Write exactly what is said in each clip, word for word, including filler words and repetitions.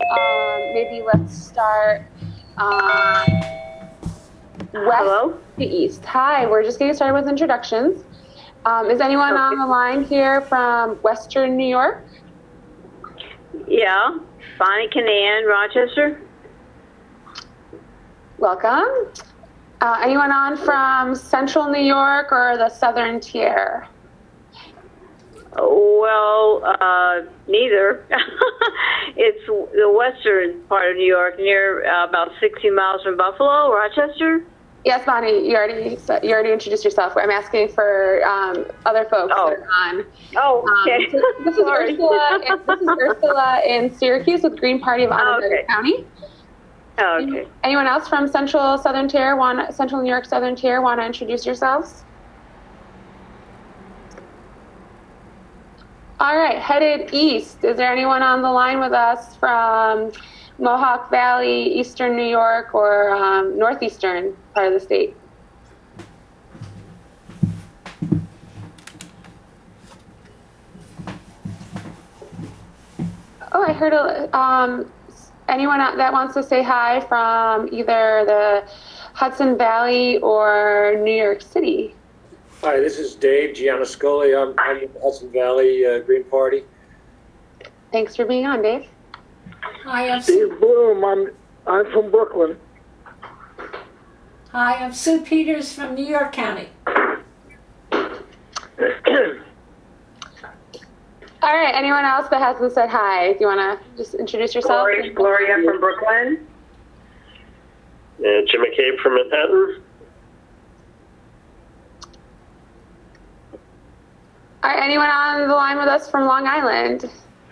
Um, maybe let's start uh, west Hello? to east. Hi, we're just getting started with introductions. Um, is anyone Okay. on the line here from Western New York? Yeah, Bonnie Canan, Rochester. Welcome. Uh, anyone on from Central New York or the Southern Tier? Well, uh, neither. It's the western part of New York, near uh, about sixty miles from Buffalo, Rochester. Yes, Bonnie, you already you already introduced yourself. I'm asking for um, other folks Oh. that are on. Oh, okay. Um, so this is Sorry. Ursula. This is Ursula in Syracuse with Green Party of Onondaga Okay. County. Oh, okay. Anyone else from Central Southern Tier, want Central New York Southern Tier, want to introduce yourselves? All right, headed east. Is there anyone on the line with us from Mohawk Valley, Eastern New York, or um, northeastern part of the state? Oh, I heard a, um, anyone out that wants to say hi from either the Hudson Valley or New York City? Hi, this is Dave Gianniscoli. I'm, I'm with the Hudson Valley uh, Green Party. Thanks for being on, Dave. Hi, I'm Sue, Steve Bloom. I'm I'm from Brooklyn. hi, I'm Sue Peters from New York County. All right, anyone else that hasn't said hi? Do you want to just introduce yourself? Gloria, Gloria from Brooklyn. Uh, Jim McCabe from Manhattan. All right, anyone on the line with us from Long Island?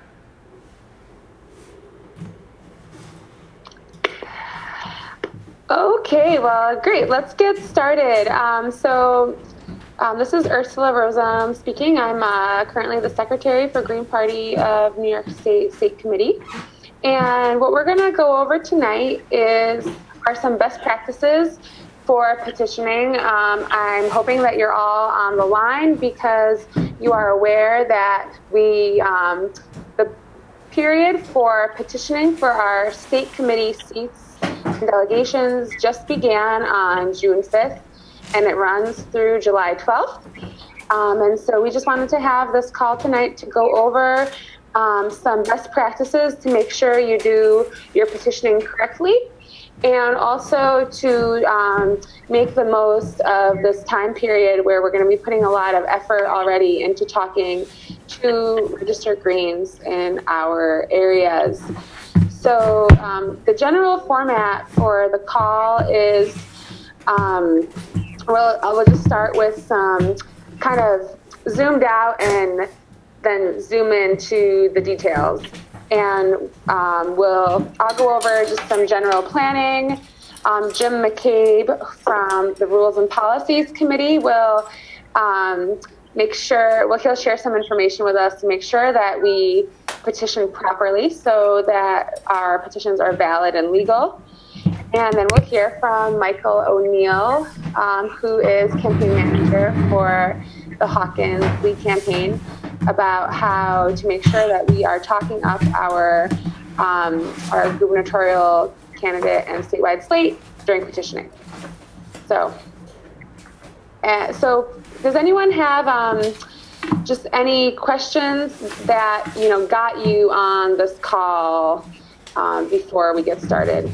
Okay, well, great. Let's get started. Um, so um, this is Ursula Rosam speaking. I'm uh, currently the secretary for Green Party of New York State State Committee. And what we're going to go over tonight is are some best practices for petitioning. Um, I'm hoping that you're all on the line because you are aware that we, um, the period for petitioning for our state committee seats and delegations just began on June fifth, and it runs through July twelfth. Um, and so we just wanted to have this call tonight to go over um, some best practices to make sure you do your petitioning correctly, and also to um, make the most of this time period where we're going to be putting a lot of effort already into talking to registered Greens in our areas. So um, the general format for the call is, um, well, I will just start with some kind of zoomed out and then zoom into the details. And um, we'll, I'll go over just some general planning. Um, Jim McCabe from the Rules and Policies Committee will um, make sure, well, he'll share some information with us to make sure that we petition properly so that our petitions are valid and legal. And then we'll hear from Michael O'Neill, um, who is campaign manager for the Hawkins Lee campaign, about how to make sure that we are talking up our um, our gubernatorial candidate and statewide slate during petitioning. So, uh, so does anyone have um, just any questions that you know got you on this call um, before we get started?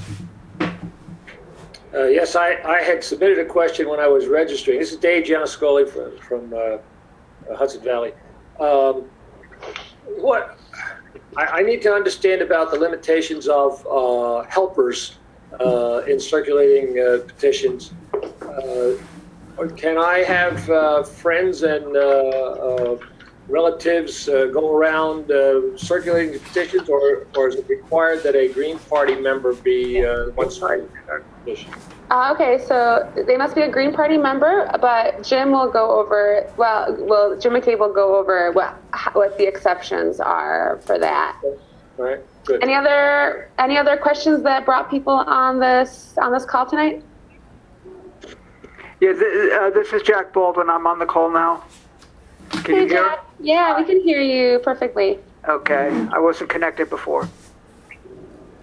Uh, yes, I, I had submitted a question when I was registering. This is Dave Gianniscoli from, from uh, Hudson Valley. Um, what I, I need to understand about the limitations of uh, helpers uh, in circulating uh, petitions. Uh, can I have uh, friends and uh, uh, relatives uh, go around uh, circulating the petitions, or, or is it required that a Green Party member be uh, one signing that petition? Uh, okay, so they must be a Green Party member, but Jim will go over, well, well Jim McCabe will go over what, what the exceptions are for that. All right, good. Any other any other questions that brought people on this on this call tonight? Yeah, th- uh, this is Jack Baldwin. I'm on the call now. Can Hey, you hear? Jack. Yeah, we can hear you perfectly. Okay, I wasn't connected before.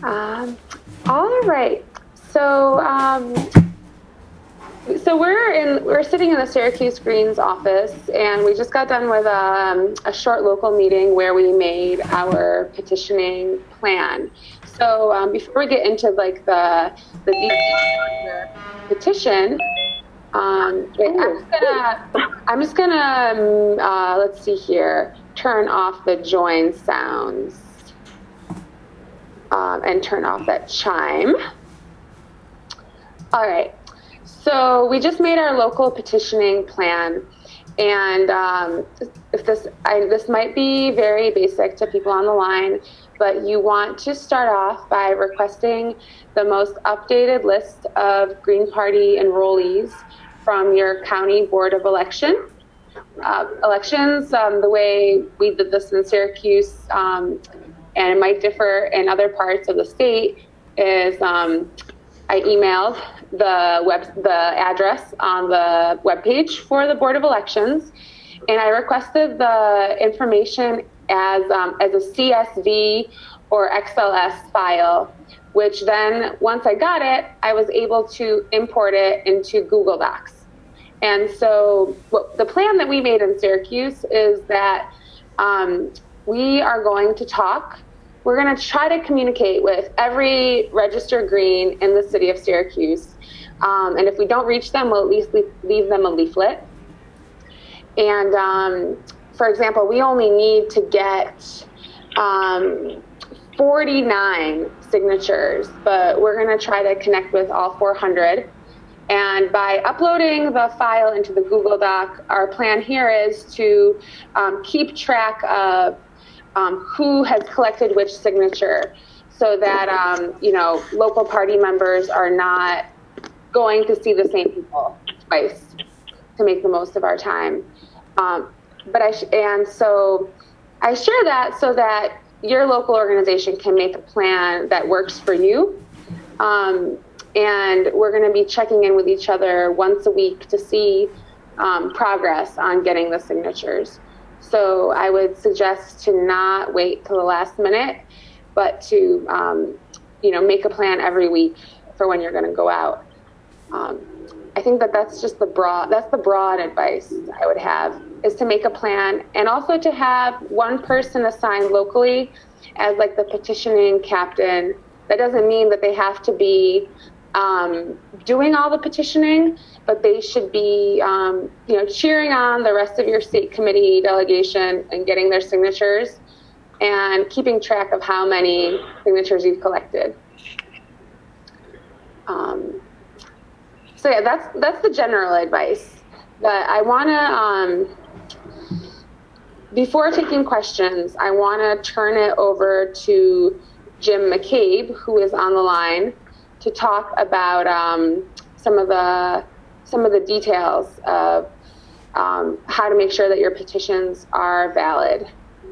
Um, all right. So, um, so we're in, we're sitting in the Syracuse Greens office, and we just got done with um, a short local meeting where we made our petitioning plan. So um, before we get into like the the details of your petition, um, wait, I'm just gonna I'm just gonna um, uh, let's see here. Turn off the join sounds um, and turn off that chime. All right. So we just made our local petitioning plan, and um, if this I, this might be very basic to people on the line, but you want to start off by requesting the most updated list of Green Party enrollees from your county board of election uh, elections. Um, the way we did this in Syracuse, um, and it might differ in other parts of the state, is um, I emailed the web, the address on the webpage for the Board of Elections, and I requested the information as um, as a C S V or X L S file, which then once I got it, I was able to import it into Google Docs. And so what, the plan that we made in Syracuse is that um, we are going to talk. We're going to try to communicate with every registered Green in the city of Syracuse. Um, and if we don't reach them, we'll at least leave, leave them a leaflet. And um, for example, we only need to get um, forty-nine signatures, but we're going to try to connect with all four hundred. And by uploading the file into the Google Doc, our plan here is to um, keep track of um, who has collected which signature, so that um, you know, local party members are not going to see the same people twice to make the most of our time. Um, but I sh- and so I share that so that your local organization can make a plan that works for you. Um, and we're going to be checking in with each other once a week to see um, progress on getting the signatures. So I would suggest to not wait till the last minute, but to um, you know, make a plan every week for when you're going to go out. Um, I think that that's just the broad, that's the broad advice I would have, is to make a plan, and also to have one person assigned locally as like the petitioning captain. That doesn't mean that they have to be um, doing all the petitioning, but they should be, um, you know, cheering on the rest of your state committee delegation and getting their signatures and keeping track of how many signatures you've collected. Um, So yeah, that's that's the general advice. But I want to, um, before taking questions, I want to turn it over to Jim McCabe, who is on the line, to talk about um, some of the some of the details of um, how to make sure that your petitions are valid.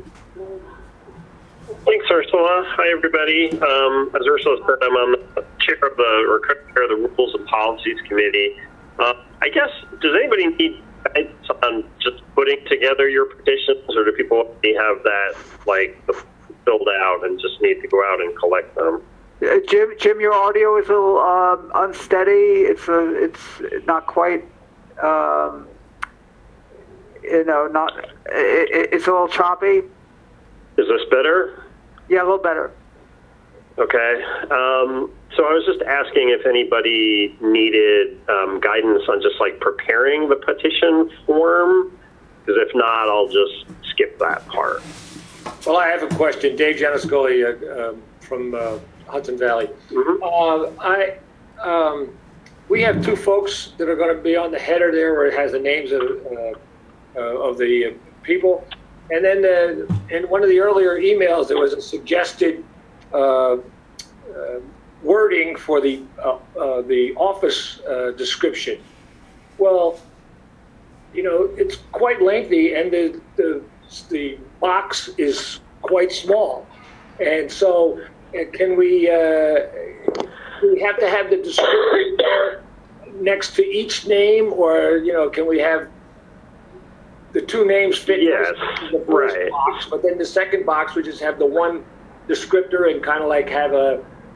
Thanks, Ursula. Hi, everybody. Um, as Ursula said, I'm on the chair of the, or chair of the Rules and Policies Committee. Uh, I guess, does anybody need guidance on just putting together your petitions, or do people already have that, like, filled out and just need to go out and collect them? Uh, Jim, Jim, your audio is a little um, unsteady. It's a, it's not quite, um, you know, not. It, it's a little choppy. Is this better? Yeah, a little better. Okay. Um, so I was just asking if anybody needed um, guidance on just like preparing the petition form, because if not, I'll just skip that part. Well, I have a question. Dave Gianniscoli uh, um, from uh, Hudson Valley. Mm-hmm. Uh, I, um, we have two folks that are going to be on the header there where it has the names of, uh, uh, of the uh, people. And then the, in one of the earlier emails, there was a suggested uh, uh, wording for the uh, uh, the office uh, description. Well, you know, it's quite lengthy, and the the the box is quite small, and so uh, can we uh, we have to have the description there next to each name, or you know, can we have the two names fit yes, in the first right. box, but then the second box we just have the one descriptor and kind of like have a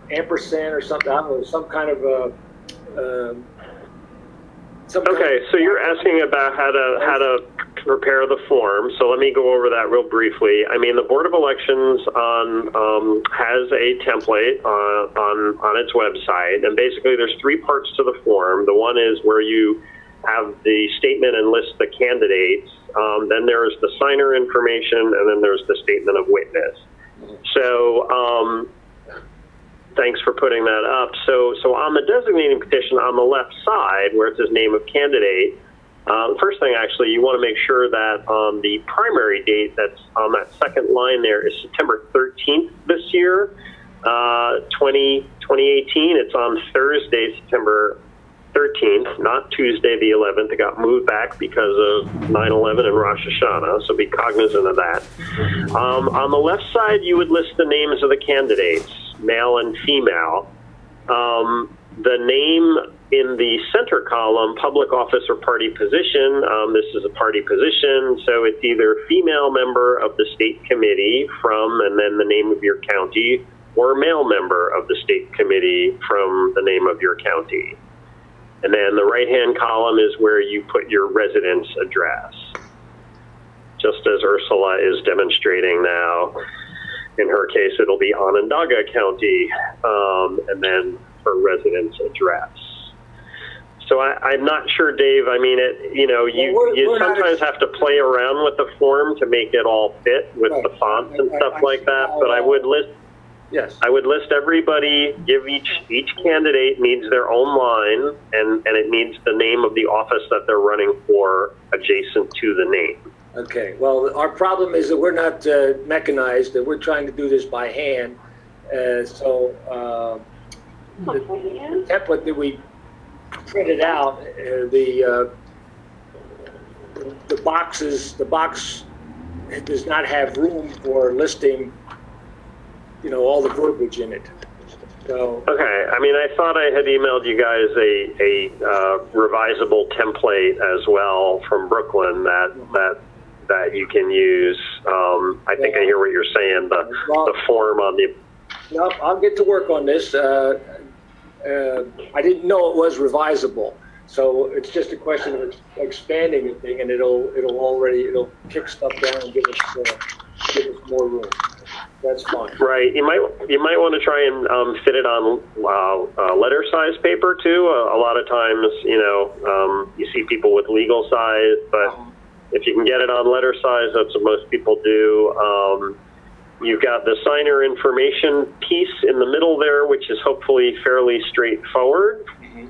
ampersand or something, I don't know, some kind of a, um, some kind Okay, of- so you're asking about how to how to prepare the form. So let me go over that real briefly. I mean, the Board of Elections on um, has a template on, on on its website, and basically there's three parts to the form. The one is where you have the statement and list the candidates. Um, then there's the signer information, and then there's the statement of witness. So. Um, Thanks for putting that up. So, so on the designating petition on the left side, where it says name of candidate, uh, the first thing actually, you want to make sure that um, the primary date that's on that second line there is September thirteenth this year, uh, twenty eighteen. It's on Thursday, September thirteenth, not Tuesday the eleventh. It got moved back because of nine eleven and Rosh Hashanah, so be cognizant of that. Um, on the left side, you would list the names of the candidates, male and female. Um, the name in the center column, public office or party position, um, this is a party position, so it's either female member of the state committee from, and then the name of your county, or male member of the state committee from the name of your county. And then the right-hand column is where you put your residence address, just as Ursula is demonstrating now. In her case, it'll be Onondaga County, um, and then her residence address. So I, I'm not sure, Dave. I mean, it. You know, you, Well, we're- you we're not sometimes ex- have to play around with the form to make it all fit with Right. the fonts and I- I- stuff I like see that. how, But I uh, would list. Yes. I would list everybody, give each each candidate needs their own line, and, and it needs the name of the office that they're running for adjacent to the name. Okay, well, our problem is that we're not uh, mechanized, that we're trying to do this by hand. Uh, so uh, the template that we printed out, uh, the uh, the boxes, the box does not have room for listing, you know, all the verbiage in it. So, Okay, I mean, I thought I had emailed you guys a, a uh, revisable template as well from Brooklyn that that that you can use. Um, I think I hear what you're saying. The the form on the no, I'll get to work on this. Uh, uh, I didn't know it was revisable, so it's just a question of ex- expanding the thing, and it'll it'll already it'll kick stuff down and give us uh, give us more room. That's fine. Right. You might you might want to try and um, fit it on uh, uh, letter size paper too. Uh, a lot of times, you know, um, you see people with legal size, but if you can get it on letter size, that's what most people do. Um, you've got the signer information piece in the middle there, which is hopefully fairly straightforward.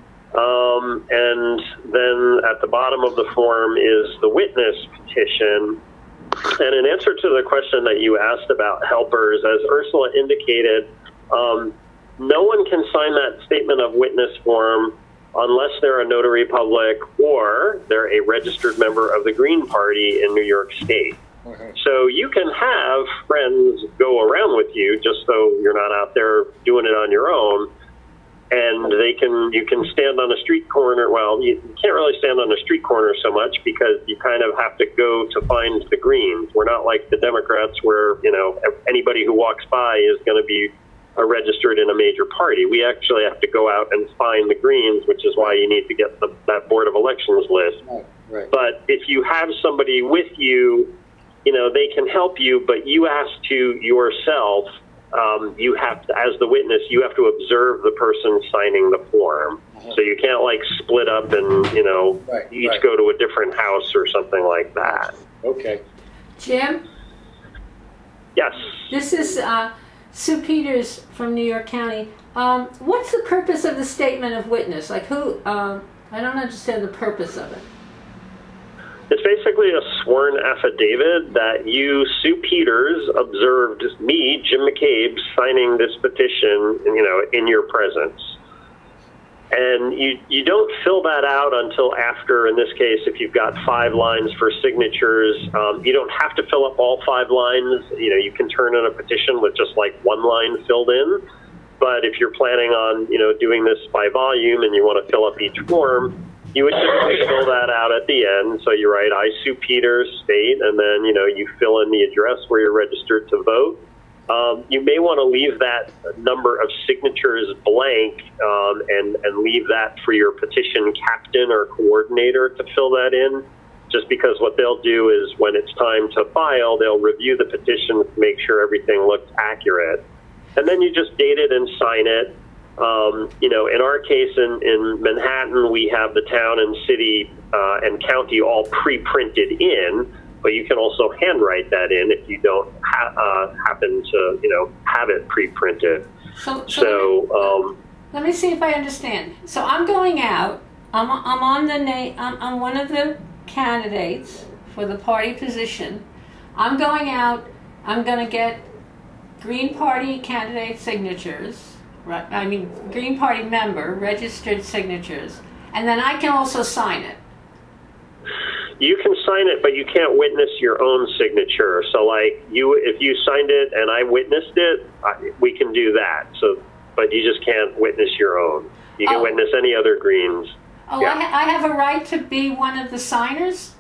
Um, and then at the bottom of the form is the witness petition. And in answer to the question that you asked about helpers, as Ursula indicated, um, no one can sign that statement of witness form unless they're a notary public or they're a registered member of the Green Party in New York State. Mm-hmm. So you can have friends go around with you just so you're not out there doing it on your own. And they can, you can stand on a street corner. Well, you can't really stand on a street corner so much because you kind of have to go to find the Greens. We're not like the Democrats where, you know, anybody who walks by is going to be uh, registered in a major party. We actually have to go out and find the Greens, which is why you need to get the, that Board of Elections list. Right, right. But if you have somebody with you, you know, they can help you, but you have to yourself Um, you have to, as the witness, you have to observe the person signing the form. Uh-huh. So you can't like split up and, you know, Right, each right. go to a different house or something like that. Okay. Jim, Yes. this is uh, Sue Peters from New York County. Um, what's the purpose of the statement of witness? Like who, um, I don't understand the purpose of it. It's basically a sworn affidavit that you, Sue Peters, observed me, Jim McCabe, signing this petition, you know, in your presence. And you, you don't fill that out until after, in this case, if you've got five lines for signatures, um, you don't have to fill up all five lines. You know, you can turn in a petition with just like one line filled in. But if you're planning on, you know, doing this by volume and you want to fill up each form, you would typically fill that out at the end. So you write, I, Sue Peters, state, and then, you know, you fill in the address where you're registered to vote. um, you may want to leave that number of signatures blank um, and, and leave that for your petition captain or coordinator to fill that in. Just because what they'll do is when it's time to file, they'll review the petition to make sure everything looks accurate. And then you just date it and sign it. Um, you know, in our case in, in Manhattan, we have the town and city uh, and county all pre-printed in, but you can also handwrite that in if you don't ha- uh, happen to, you know, have it pre-printed. So, so, So, let, me, um, let me see if I understand. So I'm going out. I'm I'm on the name. I'm, I'm one of the candidates for the party position. I'm going out. I'm going to get Green Party candidate signatures. Right? I mean, Green Party member registered signatures, and then I can also sign it. you can sign it, but you can't witness your own signature. So, like you, if you signed it and I witnessed it, I, we can do that. So, but you just can't witness your own. You can Oh. witness any other greens. Oh, Yeah. I, ha- I have a right to be one of the signers?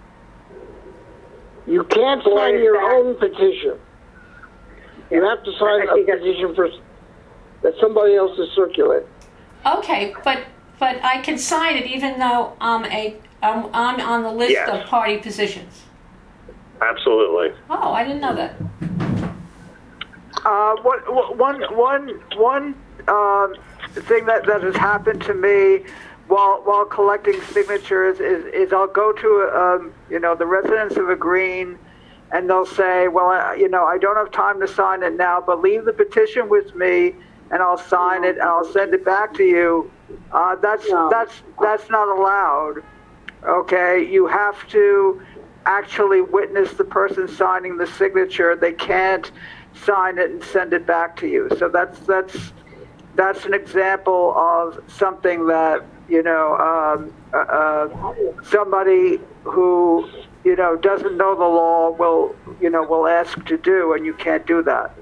You can't sign your own petition. You have to sign a petition for that somebody else has circulated. Okay, but but I can sign it even though I'm a I'm, I'm on the list Yes. of party positions. Absolutely. Oh, I didn't know that. Uh, what, one, one, one um, thing that, that has happened to me while while collecting signatures is, is I'll go to um, you know the residents of a green, and they'll say, well, I, you know, I don't have time to sign it now, but leave the petition with me, and I'll sign it and I'll send it back to you. Uh, that's No. that's that's not allowed. Okay, you have to actually witness the person signing the signature. They can't sign it and send it back to you. So that's that's that's an example of something that you know um, uh, uh, somebody who you know doesn't know the law will you know will ask to do, and you can't do that.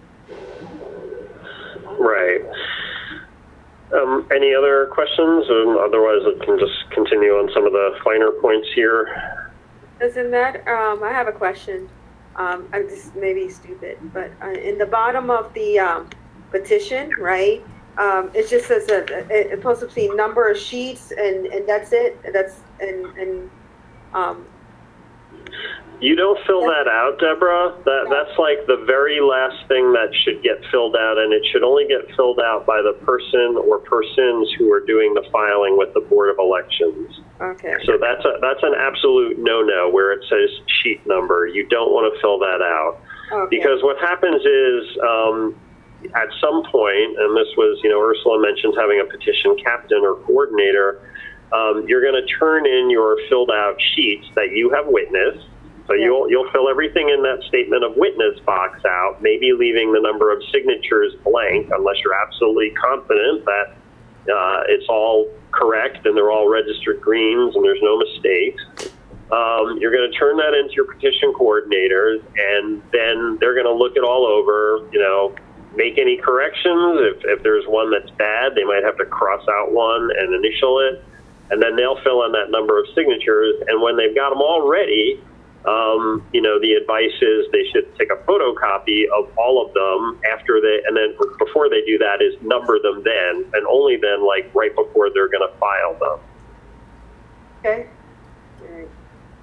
Right. Um, any other questions? Um, otherwise, I can just continue on some of the finer points here. Isn't that, um, I have a question. Um, I'm just maybe stupid, but uh, in the bottom of the um, petition, right? Um, it just says that it, it's supposed to be number of sheets, and, and that's it. That's and and um. You don't fill that out, Deborah. That that's like the very last thing that should get filled out, and it should only get filled out by the person or persons who are doing the filing with the Board of Elections. Okay. So that's a that's an absolute no-no where it says sheet number. You don't want to fill that out. Okay. Because what happens is, um, at some point, and this was, you know, Ursula mentioned having a petition captain or coordinator, um, you're going to turn in your filled out sheets that you have witnessed. So Yeah. you'll you'll fill everything in that statement of witness box out, maybe leaving the number of signatures blank unless you're absolutely confident that uh, it's all correct and they're all registered greens and there's no mistakes. Um, you're going to turn that into your petition coordinators, and then they're going to look it all over, you know, make any corrections. If, if there's one that's bad, they might have to cross out one and initial it, and then they'll fill in that number of signatures. And when they've got them all ready, um, you know, the advice is they should take a photocopy of all of them after they, and then before they do that is number them then, and only then, like right before they're going to file them. Okay. All right.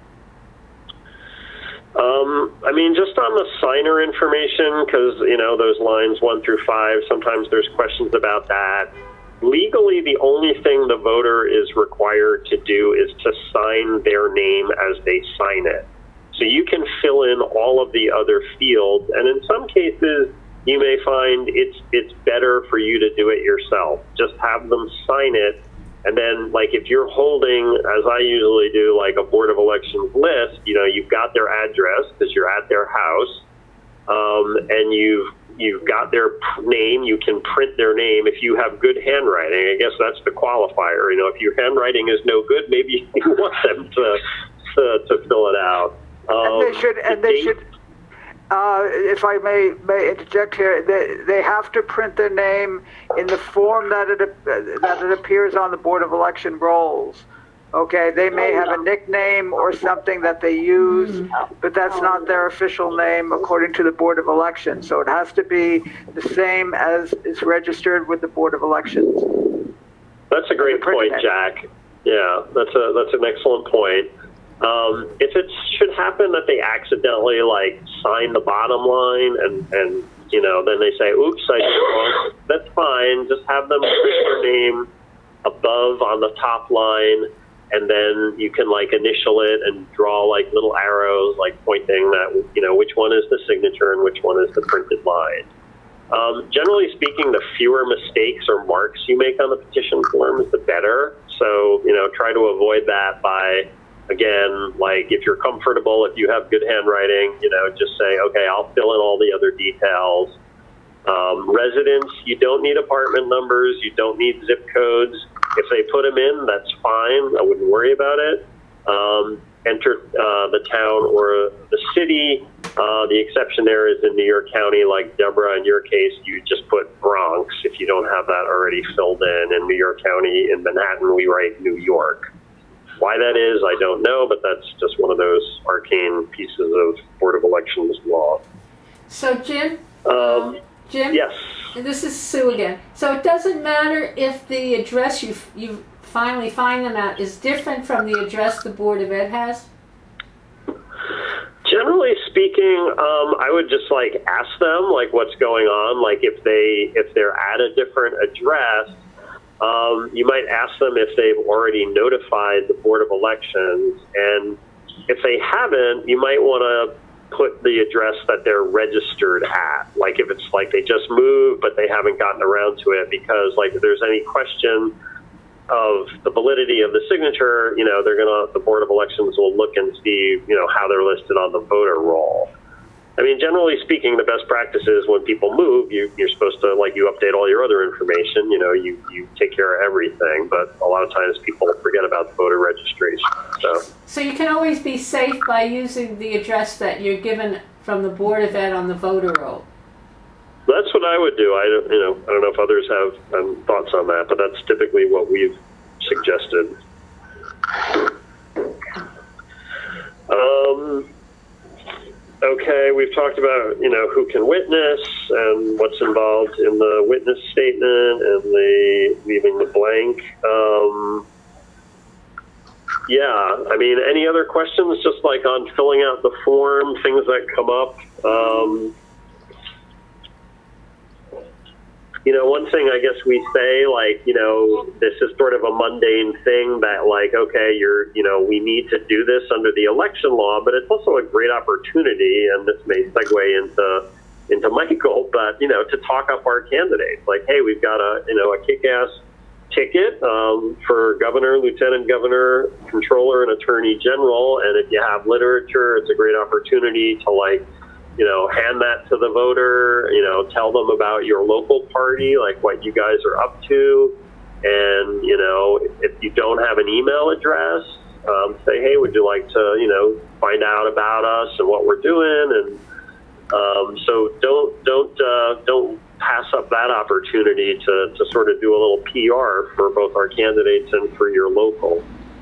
Um, I mean, just on the signer information, because, you know, those lines one through five, sometimes there's questions about that. Legally, the only thing the voter is required to do is to sign their name as they sign it. So you can fill in all of the other fields, and in some cases, you may find it's it's better for you to do it yourself. Just have them sign it. And then, like, if you're holding, as I usually do, like a Board of Elections list, you know, you've got their address because you're at their house, um, and you've you've got their name. You can print their name if you have good handwriting. I guess that's the qualifier. You know, if your handwriting is no good, maybe you want them to to, to fill it out. Um, And they should, and they should, uh, if I may, may interject here, they, they have to print their name in the form that it, that it appears on the Board of Election rolls. Okay, they may have a nickname or something that they use, but that's not their official name according to the Board of Elections. So it has to be the same as is registered with the Board of Elections. That's a great point, Jack. Yeah, that's a that's an excellent point. Um, if it should happen that they accidentally like sign the bottom line and and you know then they say, "Oops, I did it wrong," that's fine. Just have them put their name above on the top line. And then you can like initial it and draw like little arrows, like pointing that, you know, which one is the signature and which one is the printed line. Um, generally speaking, the fewer mistakes or marks you make on the petition forms, the better. So, you know, try to avoid that by, again, like if you're comfortable, if you have good handwriting, you know, just say, okay, I'll fill in all the other details. Um, residents, you don't need apartment numbers, you don't need zip codes. If they put them in, that's fine. I wouldn't worry about it. Um, enter uh, the town or the city. Uh, the exception there is in New York County, like Deborah, in your case, you just put Bronx if you don't have that already filled in. In New York County, in Manhattan, we write New York. Why that is, I don't know, but that's just one of those arcane pieces of Board of Elections law. So, Jim? Um, Jim? Yes. This is Sue again. So it doesn't matter if the address you you finally find them at is different from the address the Board of Ed has? Generally speaking, um, I would just like ask them like what's going on. Like if they if they're at a different address, um, you might ask them if they've already notified the Board of Elections, and if they haven't, you might want to put the address that they're registered at. Like if it's like they just moved but they haven't gotten around to it, because like if there's any question of the validity of the signature, you know, they're gonna the Board of Elections will look and see, you know, how they're listed on the voter roll. I mean, generally speaking, the best practice is when people move, you, you're supposed to, like, you update all your other information, you know, you, you take care of everything, but a lot of times people forget about the voter registration, so. So you can always be safe by using the address that you're given from the Board of Ed on the voter roll. That's what I would do. I don't, you know, I don't know if others have um, thoughts on that, but that's typically what we've suggested. Um... Okay, we've talked about, you know, who can witness and what's involved in the witness statement and the leaving the blank. Um, yeah, I mean, any other questions just like on filling out the form, things that come up? Um, you know, one thing I guess we say, like, you know, this is sort of a mundane thing that, like, okay, you're, you know, we need to do this under the election law, but it's also a great opportunity, and this may segue into into Michael, but, you know, to talk up our candidates. Like, hey, we've got a, you know, a kick-ass ticket um, for governor, lieutenant governor, controller, and attorney general, and if you have literature, it's a great opportunity to, like, you know, hand that to the voter, you know, tell them about your local party, like what you guys are up to. And, you know, if you don't have an email address, um, say, hey, would you like to, you know, find out about us and what we're doing? And um, so don't, don't, uh, don't pass up that opportunity to, to sort of do a little P R for both our candidates and for your local.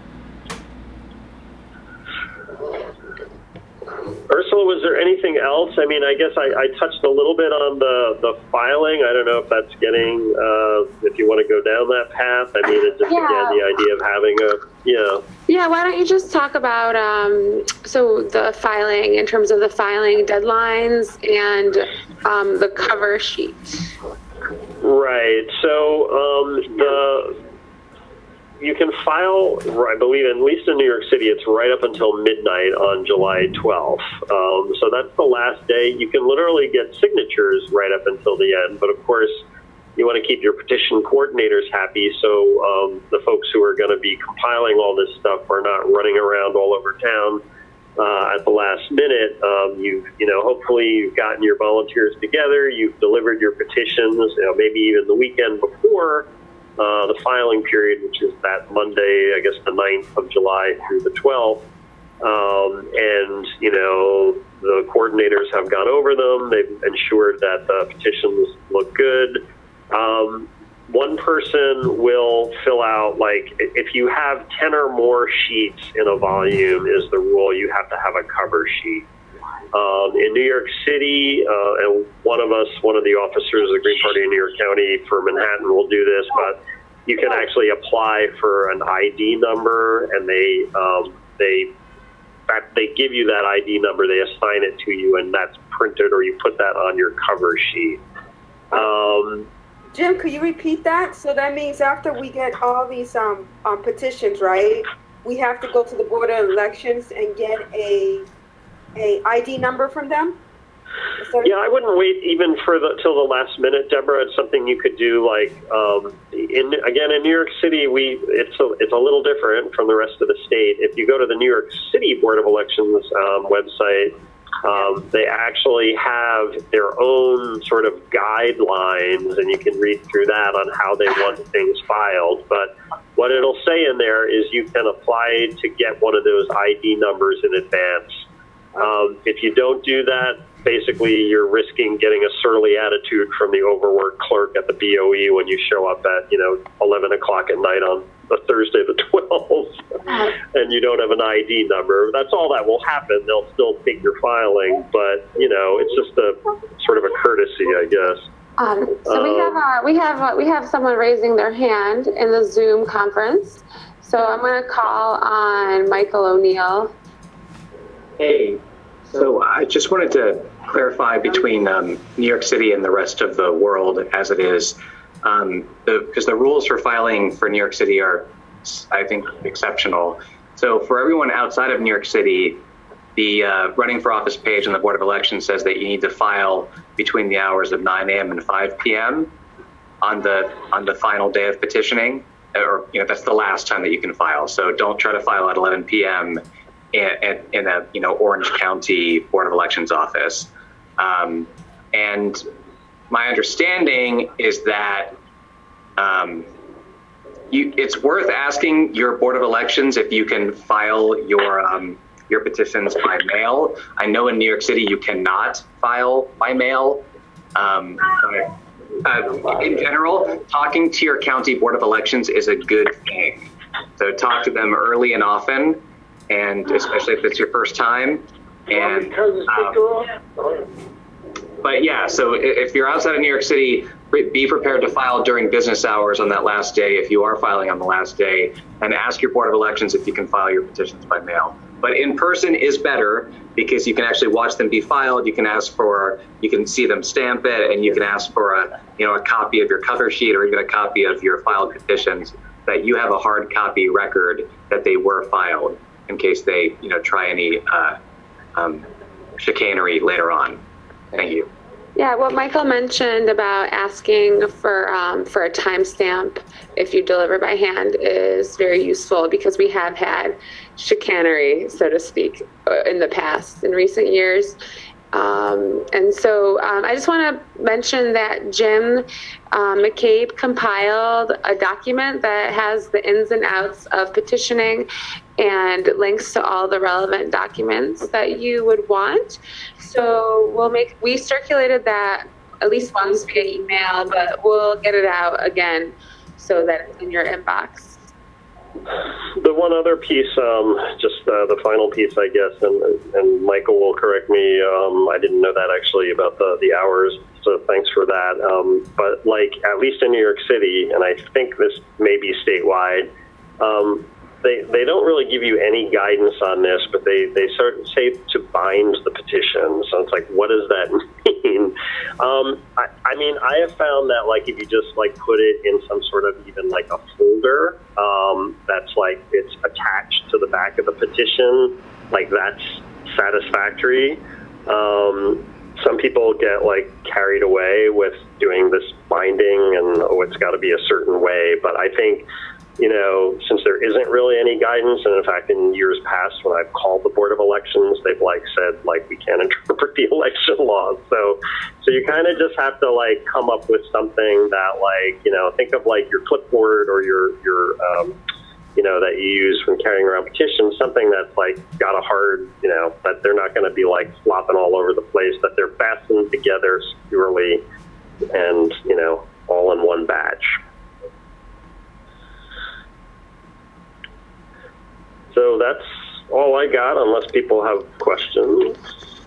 Ursula, was there anything else? I mean, I guess I, I touched a little bit on the, the filing. I don't know if that's getting, uh, if you want to go down that path. I mean, it's just, yeah. again, the idea of having a, you know. Yeah, why don't you just talk about, um, so the filing, in terms of the filing deadlines and um, the cover sheet. Right. So um, the... You can file, I believe, at least in New York City, it's right up until midnight on July twelfth. Um, so that's the last day. You can literally get signatures right up until the end. But, of course, you want to keep your petition coordinators happy. So um, the folks who are going to be compiling all this stuff are not running around all over town uh, at the last minute. Um, you've, you know, hopefully you've gotten your volunteers together. You've delivered your petitions, you know, maybe even the weekend before Uh, the filing period, which is that Monday, I guess the ninth of July through the twelfth. Um, and, you know, the coordinators have gone over them. They've ensured that the petitions look good. Um, one person will fill out, like, if you have ten or more sheets in a volume is the rule, you have to have a cover sheet. Um, in New York City, uh, and one of us, one of the officers of the Green Party in New York County for Manhattan will do this, but you can actually apply for an I D number, and they, um, they, in fact, they give you that I D number, they assign it to you, and that's printed, or you put that on your cover sheet. Um, Jim, could you repeat that? So that means after we get all these um, um, petitions, right, we have to go to the Board of Elections and get a a I D number from them? Yeah, I wouldn't wait even for the till the last minute, Deborah. It's something you could do. Like um, in again in New York City, we it's a, it's a little different from the rest of the state. If you go to the New York City Board of Elections um, website, um, they actually have their own sort of guidelines, and you can read through that on how they want things filed. But what it'll say in there is you can apply to get one of those I D numbers in advance. Um, if you don't do that, basically you're risking getting a surly attitude from the overworked clerk at the B O E when you show up at, you know, eleven o'clock at night on a Thursday the twelfth and you don't have an I D number. That's all that will happen. They'll still take your filing, but, you know, it's just a sort of a courtesy, I guess. Um, so um, we have uh, we have uh, we have someone raising their hand in the Zoom conference. So I'm going to call on Michael O'Neill. Hey, so I just wanted to clarify between um, New York City and the rest of the world as it is, um, because the, the rules for filing for New York City are, I think, exceptional. So for everyone outside of New York City, the uh, running for office page on the Board of Elections says that you need to file between the hours of nine a.m. and five p.m. on the on the final day of petitioning, or you know that's the last time that you can file. So don't try to file at eleven p.m. In, in a you know Orange County Board of Elections office, um, and my understanding is that um, you, it's worth asking your Board of Elections if you can file your um, your petitions by mail. I know in New York City you cannot file by mail. Um, but, uh, in general, talking to your county Board of Elections is a good thing. So talk to them early and often. And especially if it's your first time. And um, but yeah, so if you're outside of New York City, be prepared to file during business hours on that last day if you are filing on the last day, and ask your Board of Elections if you can file your petitions by mail. But in person is better because you can actually watch them be filed. You can ask for, you can see them stamp it, and you can ask for a, you know, a copy of your cover sheet or even a copy of your filed petitions, that you have a hard copy record that they were filed, in case they, you know, try any uh, um, chicanery later on. Thank you. Yeah, what Michael mentioned about asking for um, for a timestamp if you deliver by hand is very useful, because we have had chicanery, so to speak, in the past, in recent years. Um, and so um, I just want to mention that Jim uh, McCabe compiled a document that has the ins and outs of petitioning and links to all the relevant documents that you would want. So we'll make, we circulated that at least once via email, but we'll get it out again so that it's in your inbox. The one other piece, um, just uh, the final piece, I guess, and, and Michael will correct me. Um, I didn't know that actually about the, the hours, so thanks for that. Um, but like, at least in New York City, and I think this may be statewide, um, they they don't really give you any guidance on this, but they, they sort of say to bind the petition. So it's like, what does that mean? Um, I, I mean, I have found that, like, if you just, like, put it in some sort of even, like, a folder um, that's, like, it's attached to the back of the petition, like, that's satisfactory. Um, some people get, like, carried away with doing this binding and, oh, it's got to be a certain way. But I think, you know, since there isn't really any guidance, and in fact, in years past, when I've called the Board of Elections, they've like said, like, we can't interpret the election laws. So, so you kind of just have to like come up with something that, like, you know, think of like your clipboard or your your, um, you know, that you use when carrying around petitions, something that's like got a hard, you know, that they're not going to be like flopping all over the place, that they're fastened together securely, and you know, all in one batch. So that's all I got, unless people have questions.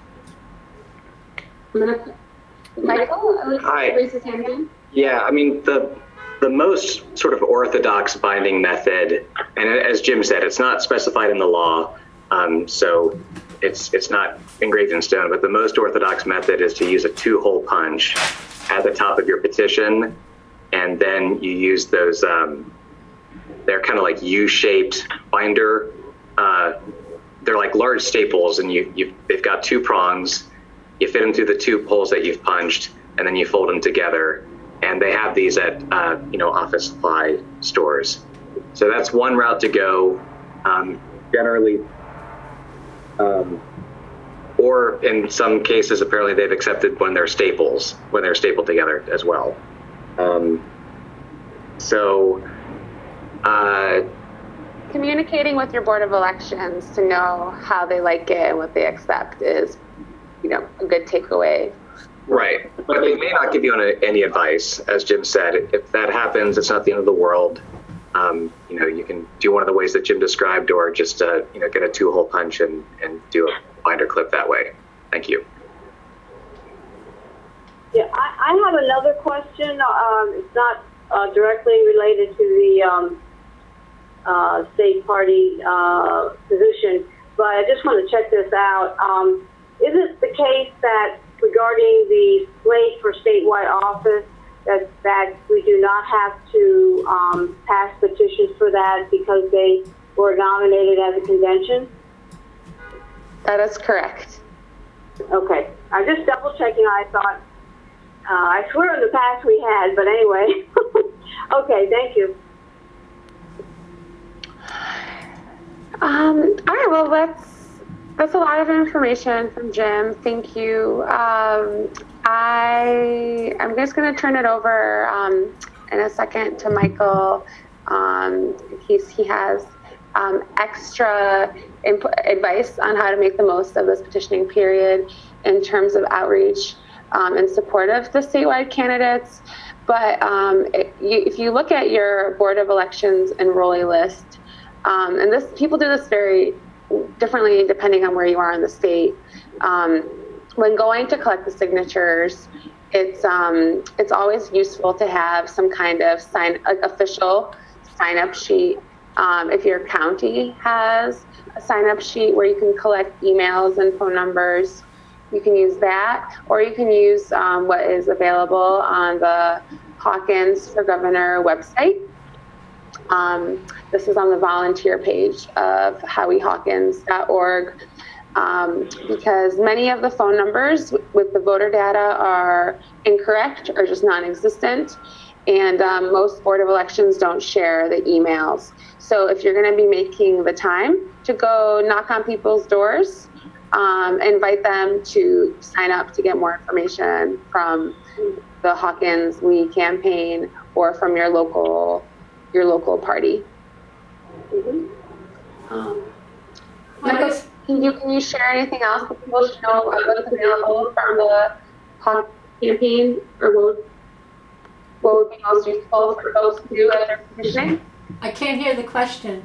Michael, Hi. raise his hand again. Yeah, I mean, the the most sort of orthodox binding method, and as Jim said, it's not specified in the law, um, so it's it's not engraved in stone, but the most orthodox method is to use a two-hole punch at the top of your petition, and then you use those, um, they're kind of like U-shaped binder. Uh, they're like large staples, and you, you they've got two prongs. You fit them through the two holes that you've punched, and then you fold them together. And they have these at, uh, you know, office supply stores. So that's one route to go. Um, generally, um, or in some cases, apparently they've accepted when they're staples, when they're stapled together as well. Um, so, uh, Communicating with your Board of Elections to know how they like it and what they accept is, you know, a good takeaway. Right, but they may not give you any, any advice, as Jim said. If that happens, it's not the end of the world. Um, you know, you can do one of the ways that Jim described, or just uh, you know, get a two-hole punch and, and do a binder clip that way. Thank you. Yeah, I, I have another question. Um, it's not uh, directly related to the um, uh, state party uh, position, but I just want to check this out. Um, is it the case that regarding the slate for statewide office, that, that we do not have to um, pass petitions for that because they were nominated as a convention? That is correct. Okay. I'm just double checking. I thought, uh, I swear in the past we had, but anyway. Okay, thank you. Um, all right, well, let's That's a lot of information from Jim. Thank you. Um, I, I'm just going to turn it over um, in a second to Michael um, in case he has um, extra input, advice on how to make the most of this petitioning period in terms of outreach um, in support of the statewide candidates. But um, it, you, if you look at your Board of Elections enrollee list, um, and this people do this very differently depending on where you are in the state. Um, when going to collect the signatures, it's um, it's always useful to have some kind of sign like official sign-up sheet. Um, if your county has a sign-up sheet where you can collect emails and phone numbers, you can use that, or you can use um, what is available on the Hawkins for Governor website. Um, this is on the volunteer page of howie hawkins dot org, um, because many of the phone numbers with the voter data are incorrect or just non-existent, and um, most Board of Elections don't share the emails. So if you're going to be making the time to go knock on people's doors, um, invite them to sign up to get more information from the Hawkins We campaign or from your local your local party. Mm-hmm. um, Michael, can you can you share anything else that people should know about what's available from the Hawkins campaign, or what would, what would be most useful for folks to do at their petitioning? I can't hear the question.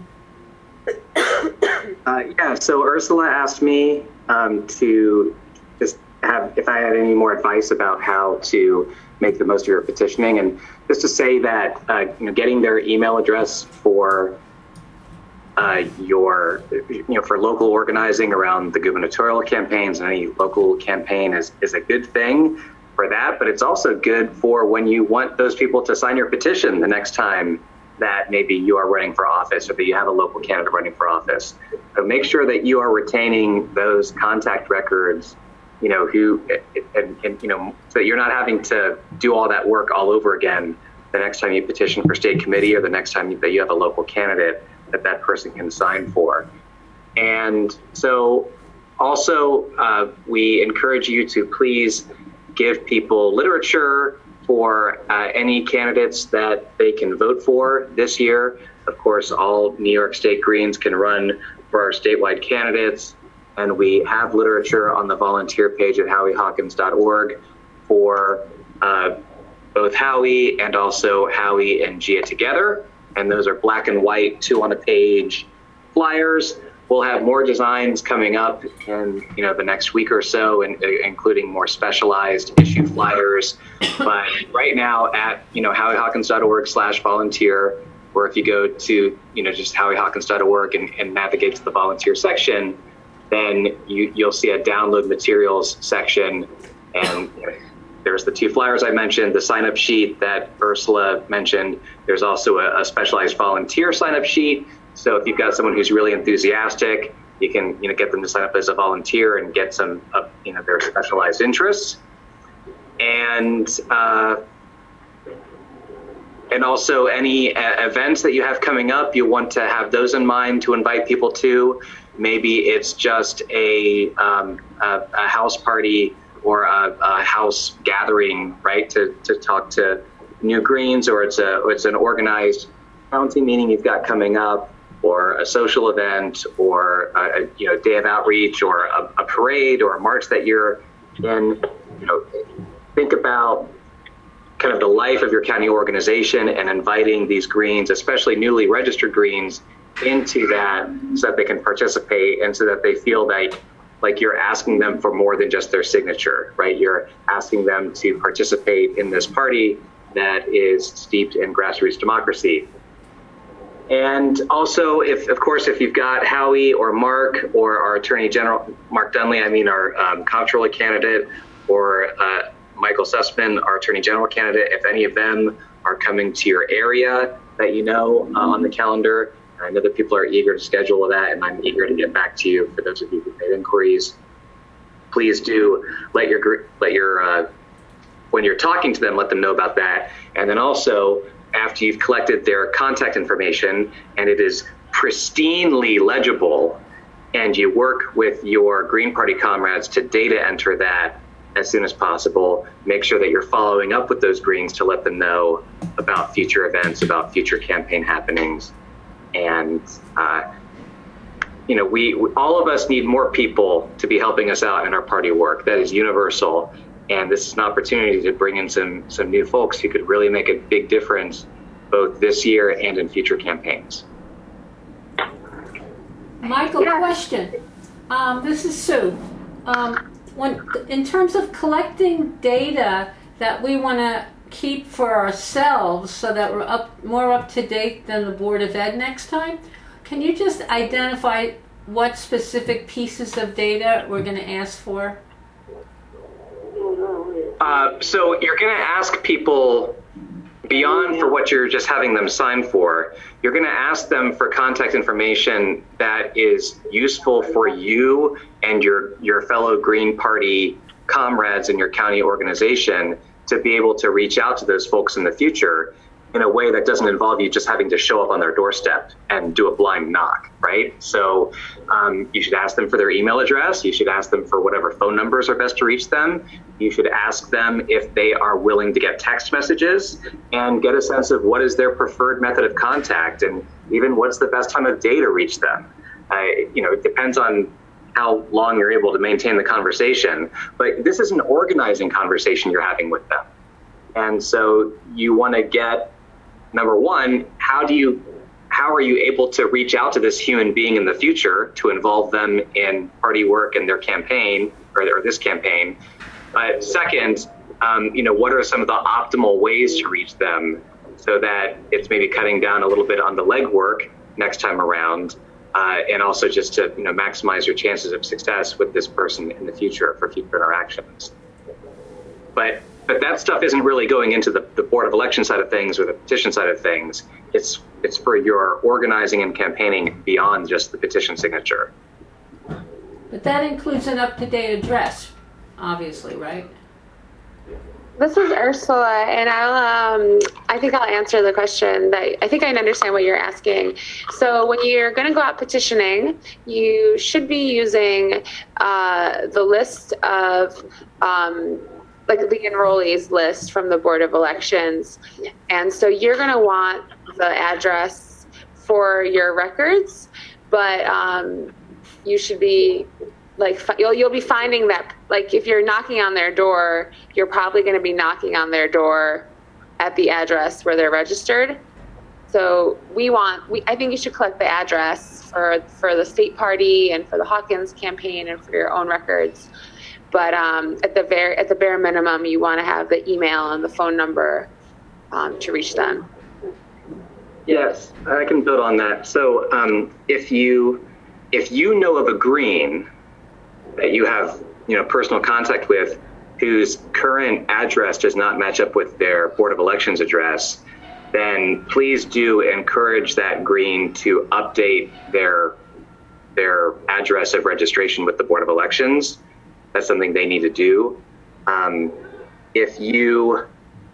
Uh, yeah, so Ursula asked me um, to just have, if I had any more advice about how to make the most of your petitioning, and just to say that uh, you know, getting their email address for uh, your, you know, for local organizing around the gubernatorial campaigns and any local campaign is, is a good thing for that, but it's also good for when you want those people to sign your petition the next time that maybe you are running for office or that you have a local candidate running for office. So make sure that you are retaining those contact records, you know, who, and, and, you know, so that you're not having to do all that work all over again the next time you petition for state committee or the next time that you have a local candidate that that person can sign for. And so also uh, we encourage you to please give people literature for uh, any candidates that they can vote for this year. Of course, all New York State Greens can run for our statewide candidates, and we have literature on the volunteer page at howie hawkins dot org for uh, both Howie and also Howie and Gia Together, and those are black and white, two on a page, flyers. We'll have more designs coming up in you know the next week or so, and including more specialized issue flyers. But right now at you know howie hawkins dot org slash volunteer, or if you go to you know just howie hawkins dot org and, and navigate to the volunteer section, then you, you'll see a download materials section, and there's the two flyers I mentioned, the sign-up sheet that Ursula mentioned. There's also a, a specialized volunteer sign-up sheet. So if you've got someone who's really enthusiastic, you can you know get them to sign up as a volunteer and get some of you know their specialized interests. And uh, and also any uh, events that you have coming up, you want to have those in mind to invite people to. Maybe it's just a um, a, a house party or a, a house gathering, right? To to talk to New Greens, or it's a or it's an organized county meeting you've got coming up, or a social event, or a, a you know day of outreach, or a, a parade, or a march that you're in. You know, think about kind of the life of your county organization and inviting these Greens, especially newly registered Greens, into that so that they can participate and so that they feel that like you're asking them for more than just their signature, right? You're asking them to participate in this party that is steeped in grassroots democracy. And also, if of course, if you've got Howie or Mark or our Attorney General, Mark Dunley, I mean our um, comptroller candidate, or uh, Michael Sussman, our Attorney General candidate, if any of them are coming to your area that you know uh, on the calendar, I know that people are eager to schedule that, and I'm eager to get back to you. For those of you who've made inquiries, please do let your let your uh, when you're talking to them, let them know about that. And then also, after you've collected their contact information and it is pristinely legible, and you work with your Green Party comrades to data enter that as soon as possible, make sure that you're following up with those Greens to let them know about future events, about future campaign happenings. And, uh, you know, we, we, all of us need more people to be helping us out in our party work. That is universal. And this is an opportunity to bring in some, some new folks who could really make a big difference both this year and in future campaigns. Michael, question. Um, this is Sue. Um, when, in terms of collecting data that we want to keep for ourselves so that we're up more up to date than the Board of Ed next time, can you just identify what specific pieces of data we're going to ask for? Uh, so you're going to ask people beyond for what you're just having them sign for. You're going to ask them for contact information that is useful for you and your your fellow Green Party comrades in your county organization to be able to reach out to those folks in the future in a way that doesn't involve you just having to show up on their doorstep and do a blind knock, right? So um, you should ask them for their email address. You should ask them for whatever phone numbers are best to reach them. You should ask them if they are willing to get text messages and get a sense of what is their preferred method of contact, and even what's the best time of day to reach them. Uh, you know, it depends on how long you're able to maintain the conversation, but this is an organizing conversation you're having with them. And so you want to get, number one, how do you, how are you able to reach out to this human being in the future to involve them in party work and their campaign, or, or this campaign? But second, um, you know, what are some of the optimal ways to reach them so that it's maybe cutting down a little bit on the legwork next time around, uh, and also just to, you know, maximize your chances of success with this person in the future for future interactions. But But that stuff isn't really going into the, the Board of Election side of things or the petition side of things. It's it's for your organizing and campaigning beyond just the petition signature. But that includes an up-to-date address, obviously, right? This is Ursula, and I'll um, I think I'll answer the question. That I think I understand what you're asking. So when you're going to go out petitioning, you should be using uh, the list of um, like the enrollees list from the Board of Elections. And so you're going to want the address for your records, but um, you should be like, you'll, you'll be finding that, like, if you're knocking on their door, you're probably going to be knocking on their door at the address where they're registered. so we want, we, I think you should collect the address for, for the state party and for the Hawkins campaign and for your own records. But um, at the very, at the bare minimum, you want to have the email and the phone number um, to reach them. Yes, I can build on that. So um, if you if you know of a green that you have, you know, personal contact with, whose current address does not match up with their Board of Elections address, then please do encourage that green to update their their address of registration with the Board of Elections. That's something they need to do. Um, if you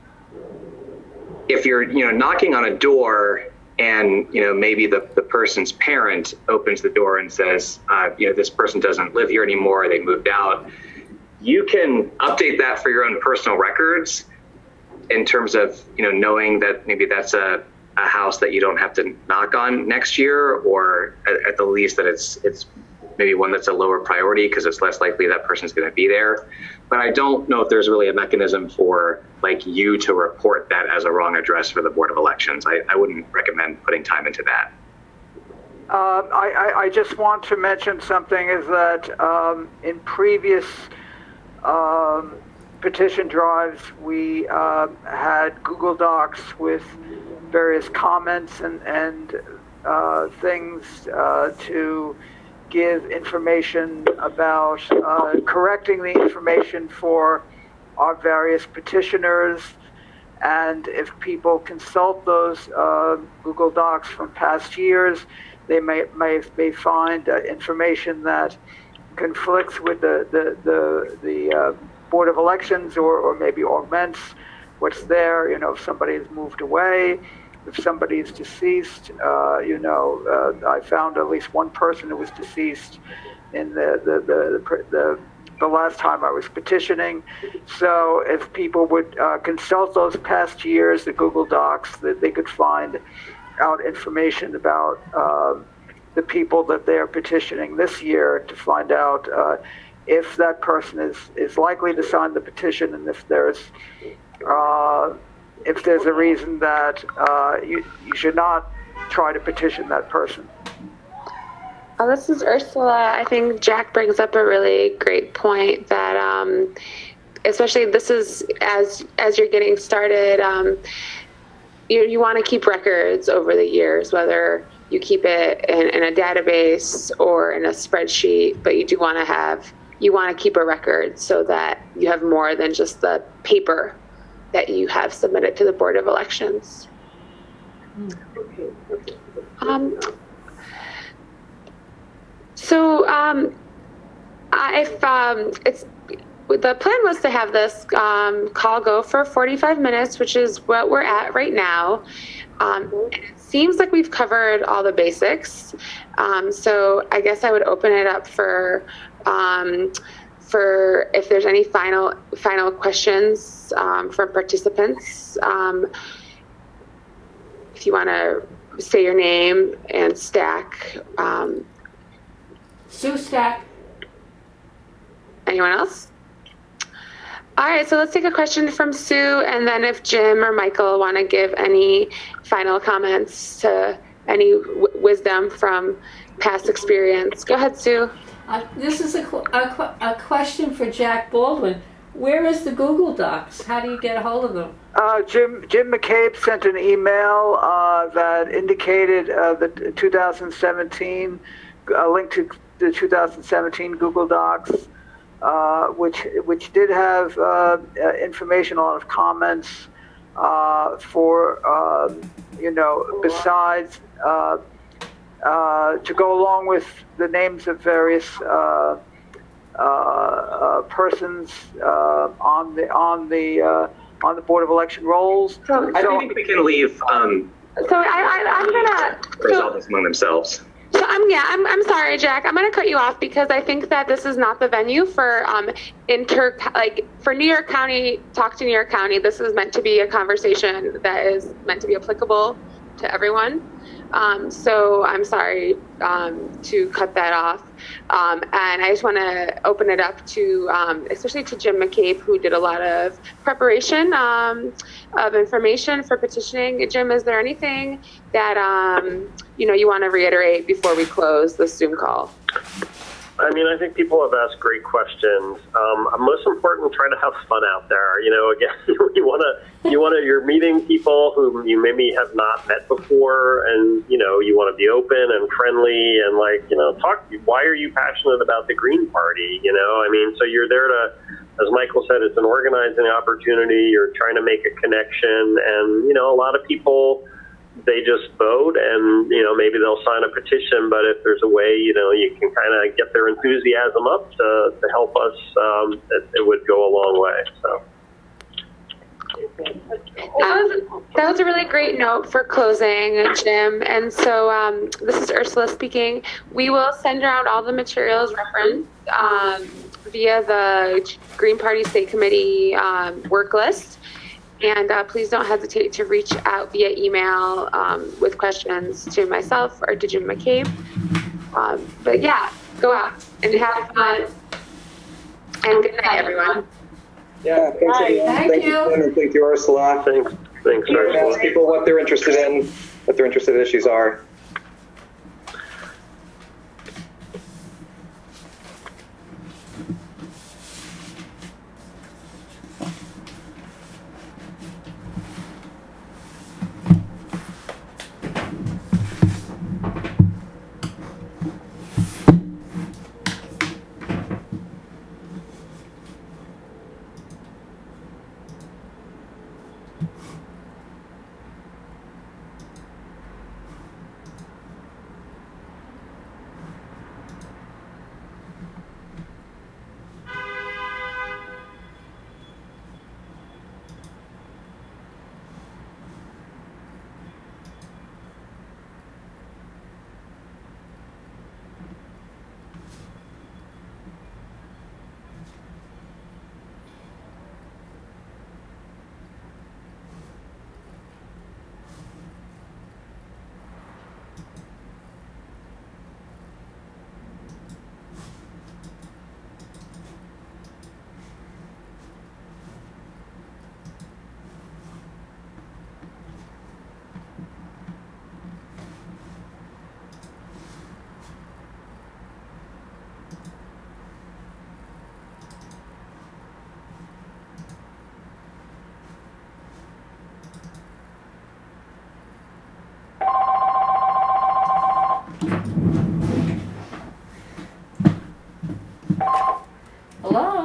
if you're, you know, knocking on a door and, you know, maybe the, the person's parent opens the door and says, uh, you know, this person doesn't live here anymore, they moved out, you can update that for your own personal records in terms of, you know, knowing that maybe that's a, a house that you don't have to knock on next year, or at, at the least that it's it's maybe one that's a lower priority because it's less likely that person's going to be there. But I don't know if there's really a mechanism for like you to report that as a wrong address for the Board of Elections. I, I wouldn't recommend putting time into that. Uh, I, I, I just want to mention something is that um, in previous um, petition drives, we uh, had Google Docs with various comments and, and uh, things uh, to give information about uh, correcting the information for our various petitioners. And if people consult those uh, Google Docs from past years, they may may, may find uh, information that conflicts with the the the, the uh, Board of Elections, or, or maybe augments what's there. You know, if somebody has moved away, if somebody is deceased, uh, you know, uh, I found at least one person who was deceased in the the, the, the, the the last time I was petitioning. So if people would uh, consult those past years, the Google Docs, that they could find out information about uh, the people that they're petitioning this year, to find out uh, if that person is, is likely to sign the petition, and if there's uh, if there's a reason that uh, you, you should not try to petition that person. Oh, this is Ursula. I think Jack brings up a really great point that, um, especially this is as as you're getting started, um, you you want to keep records over the years, whether you keep it in, in a database or in a spreadsheet, but you do want to have you want to keep a record so that you have more than just the paper that you have submitted to the Board of Elections. Um, So, um, if um, it's the plan was to have this um, call go for forty-five minutes, which is what we're at right now. Um, and it seems like we've covered all the basics. Um, so, I guess I would open it up for um, for if there's any final final questions um, from participants. Um, if you want to say your name and stack. Um, Sue Stack. Anyone else? All right, so let's take a question from Sue, and then if Jim or Michael want to give any final comments to any w- wisdom from past experience. Go ahead, Sue. Uh, this is a, qu- a, qu- a question for Jack Baldwin. Where is the Google Docs? How do you get a hold of them? Uh, Jim Jim McCabe sent an email uh, that indicated uh, the two thousand seventeen, a link to the two thousand seventeen Google Docs, uh, which which did have uh, information, a lot of comments uh, for, um, you know, besides, uh, uh, to go along with the names of various uh, uh, uh, persons uh, on the on the uh, on the Board of Election rolls. So, I think we can leave. Um, so I, I, I'm gonna resolve so, this among themselves. So I'm yeah I'm I'm sorry, Jack. I'm gonna cut you off because I think that this is not the venue for um inter like for New York County. Talk to New York County. This is meant to be a conversation that is meant to be applicable to everyone. Um, so I'm sorry um, to cut that off. Um, and I just want to open it up to, um, especially to Jim McCabe, who did a lot of preparation um, of information for petitioning. Jim, is there anything that um, you know you want to reiterate before we close the Zoom call? I mean, I think people have asked great questions. Um, most important, try to have fun out there. You know, again, you want to, you want to, you're meeting people who you maybe have not met before, and you know, you want to be open and friendly, and like, you know, talk. Why are you passionate about the Green Party? You know, I mean, so you're there to, as Michael said, it's an organizing opportunity. You're trying to make a connection, and you know, a lot of people, they just vote, and you know, maybe they'll sign a petition, but if there's a way, you know, you can kind of get their enthusiasm up to, to help us, um, it, it would go a long way. So that was, that was a really great note for closing, Jim. And so um, this is Ursula speaking. We will send around all the materials referenced um, via the Green Party State Committee um, work list. And uh, please don't hesitate to reach out via email um, with questions to myself or to Jim McCabe. Um, but yeah, go out and have fun. And good night, everyone. Yeah, thanks everyone. Thank Thank you. you, Tim, and thank you, Ursula. thanks, thanks, And Ursula. ask people what they're interested in, what their interested issues are. Hello?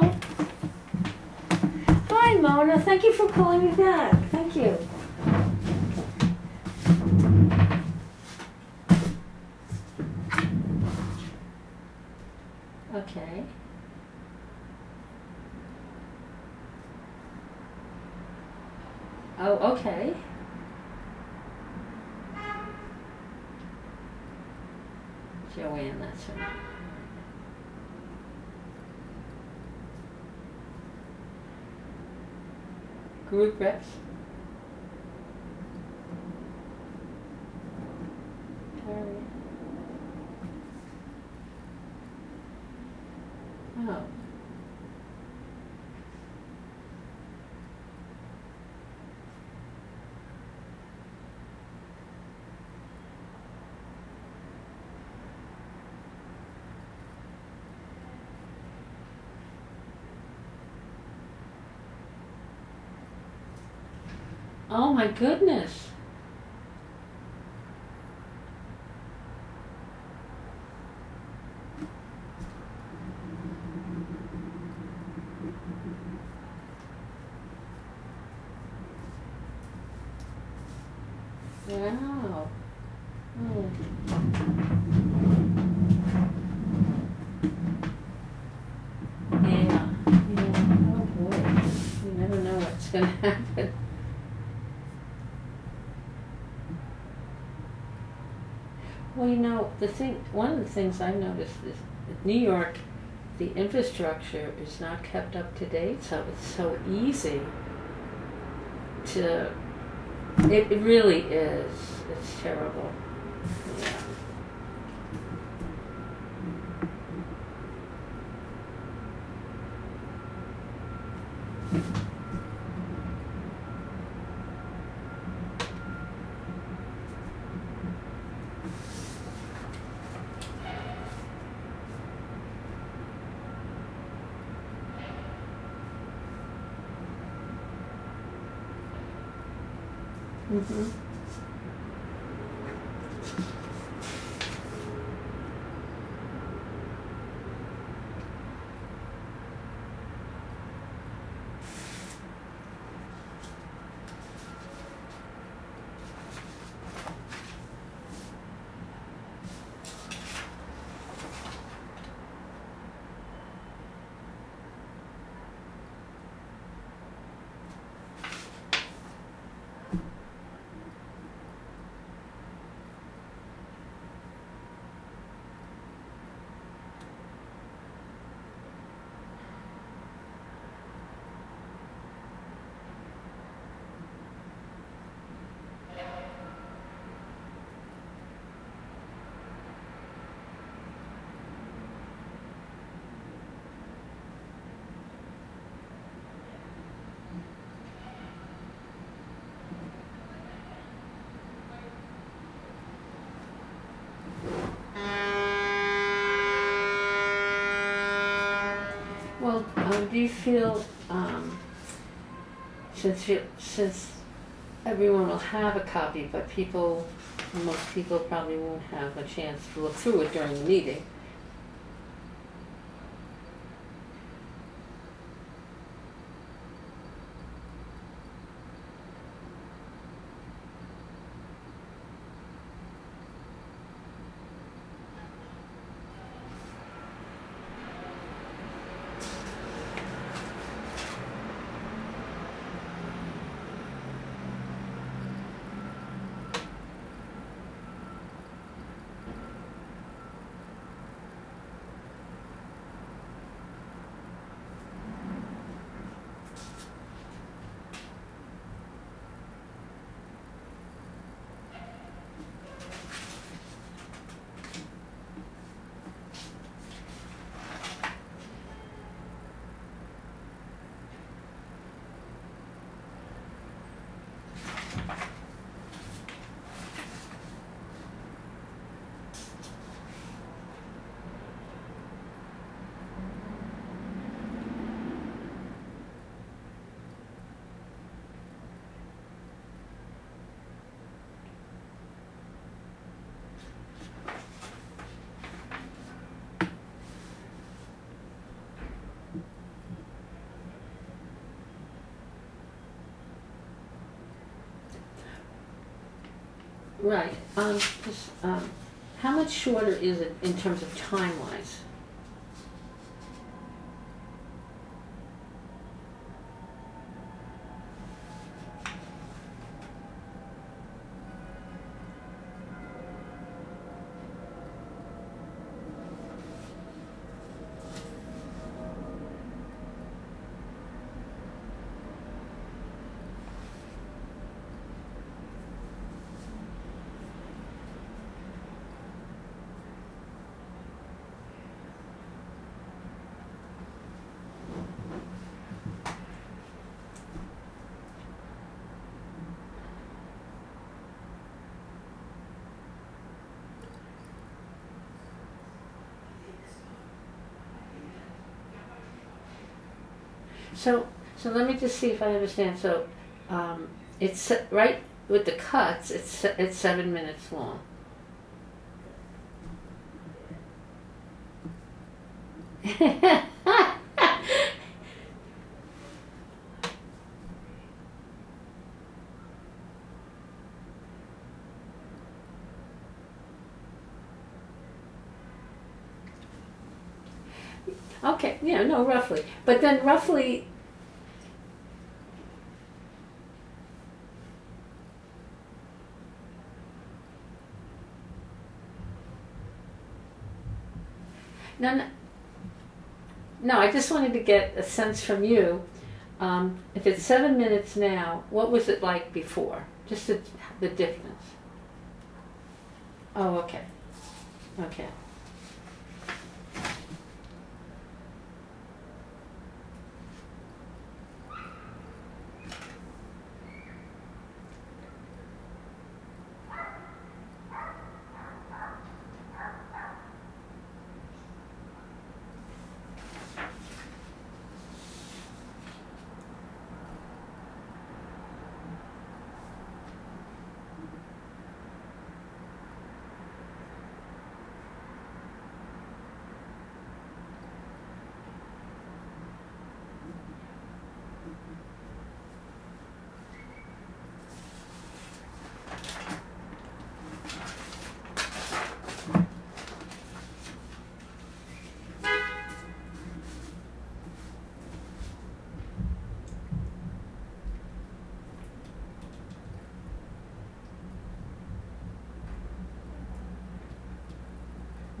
Hi, Mona. Thank you for calling me back. Thank you. Okay. Oh, okay. Joanne, that's her. Group reps. Terry. Oh. Oh my goodness. Wow. Oh. Yeah. Yeah. Oh boy. You never know what's gonna happen. Well, you know, the thing, one of the things I noticed is that New York, the infrastructure is not kept up to date, so it's so easy to, it, it really is, it's terrible. Mm-hmm. Well, um, do you feel, um, since you, since everyone will have a copy, but people, most people probably won't have a chance to look through it during the meeting. Right. Um, just, um, how much shorter is it in terms of time-wise? So, so let me just see if I understand. So, um, it's right with the cuts. It's it's seven minutes long. Okay, yeah, no, roughly. But then roughly, no, no, no, I just wanted to get a sense from you. Um, if it's seven minutes now, what was it like before? Just the, the difference. Oh, okay. Okay.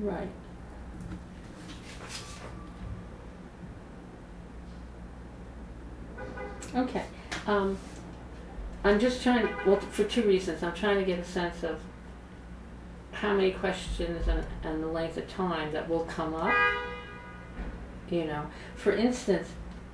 Right. Okay. Um, I'm just trying, well, for two reasons. I'm trying to get a sense of how many questions and, and the length of time that will come up. You know, for instance,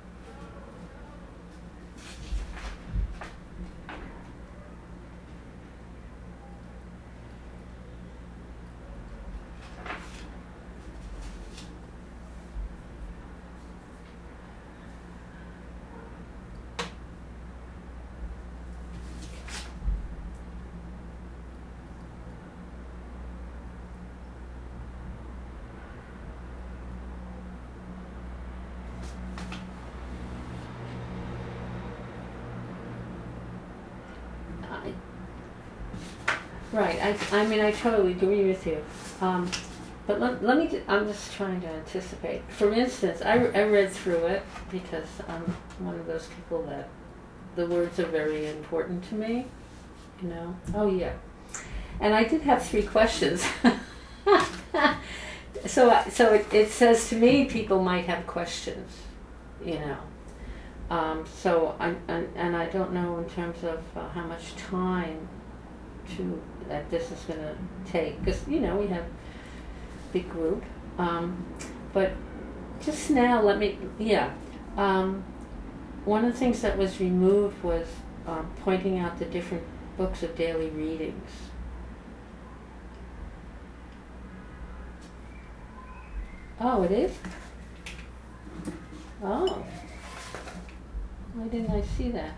right, I, I mean, I totally agree with you. Um, but let, let me, ju- I'm just trying to anticipate. For instance, I, re- I read through it because I'm one of those people that the words are very important to me, you know? Oh, yeah. And I did have three questions. so I- so it, it says to me people might have questions, you know? Um, so, I, and, and I don't know in terms of uh, how much time to that this is going to take, because you know we have big group, um, but just now let me yeah um, one of the things that was removed was um, pointing out the different books of daily readings. Oh, it is? Oh, why didn't I see that?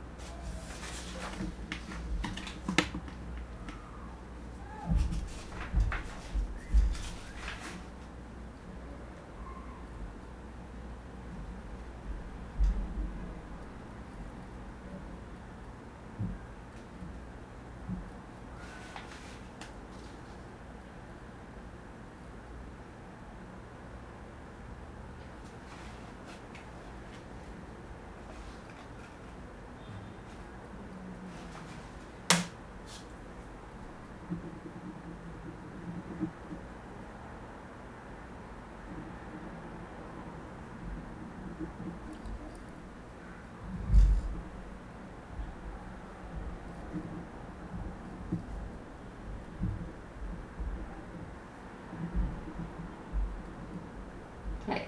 Right.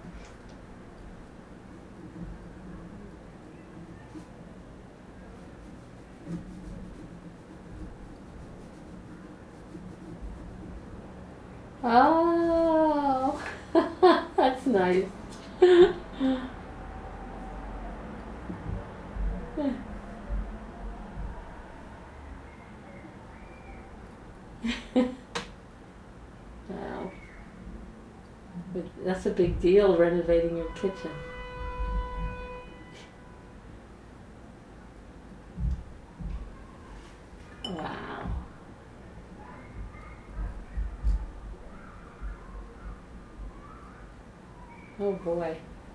Oh, that's nice. Wow. But that's a big deal, renovating your kitchen. Wow. Oh boy.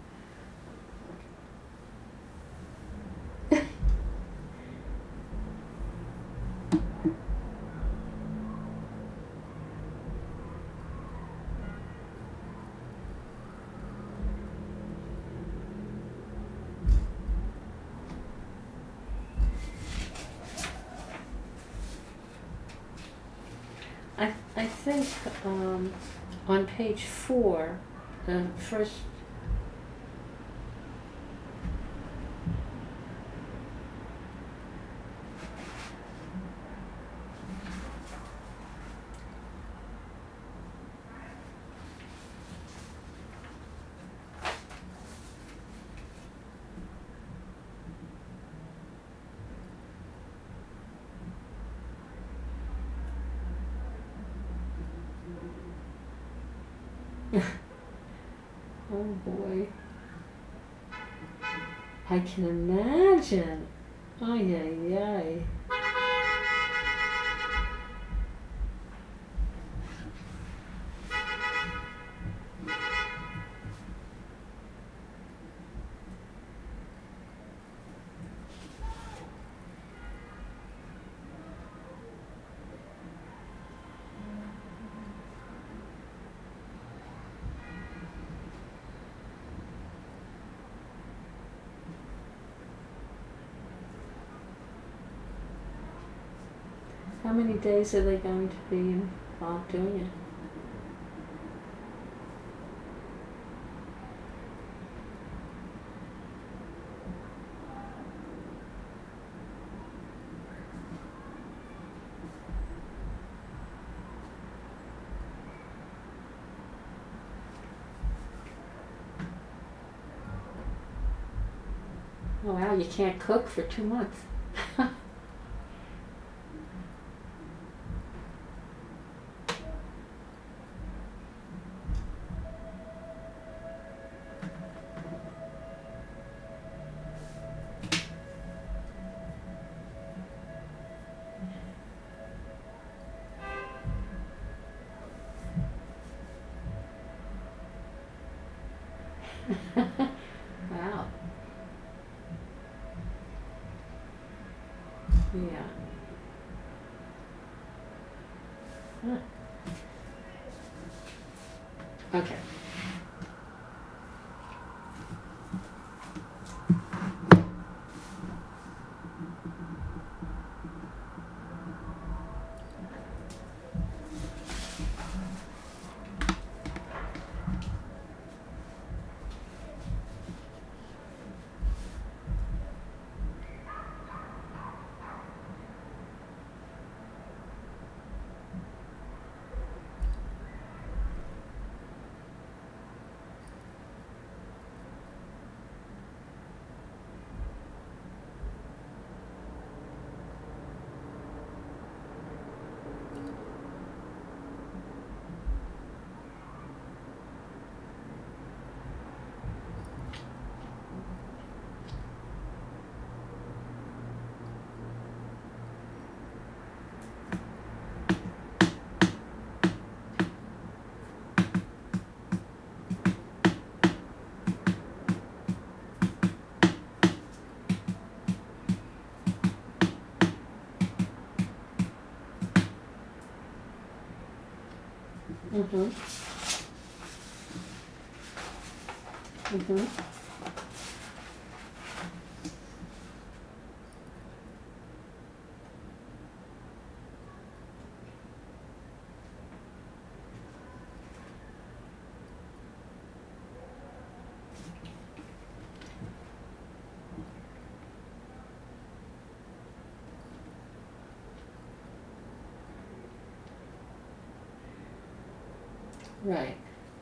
I, I think um, on page four, the first oh boy. I can imagine. Oh yeah, yeah. How many days are they going to be involved doing it? Oh, wow, you can't cook for two months. Wow. Yeah. Huh. Okay. Mm-hmm. Mm-hmm. Right.